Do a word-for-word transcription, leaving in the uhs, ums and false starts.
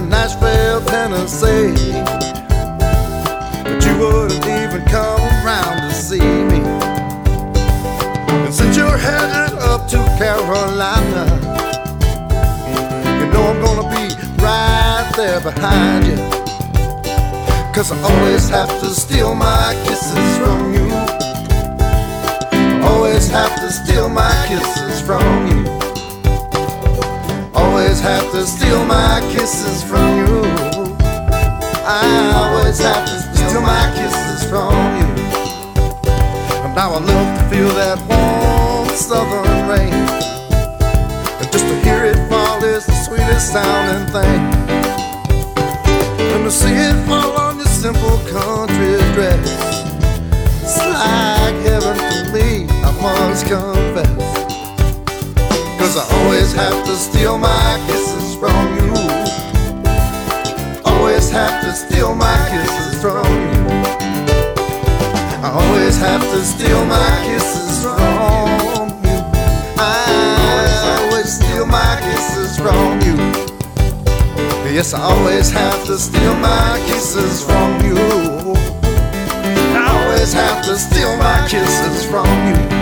in Nashville, Tennessee, but you wouldn't even come around to see me. And since you're headed up to Carolina, you know I'm gonna be right there behind you, 'cause I always have to steal my kisses from you. Always have to steal my kisses from you. Always have to steal my kisses from you. I always have to steal my kisses from you. And now I love to feel that warm southern rain, and just to hear it fall is the sweetest sounding thing. And to see it fall on your simple country dress, it's like heaven to me, I must confess. 'Cause I always have to steal my kisses from you. Always have to steal my kisses from you. I always have to steal my kisses from you. I always steal my kisses from you. Yes, I always have to steal my kisses from you. I always have to steal my kisses from you.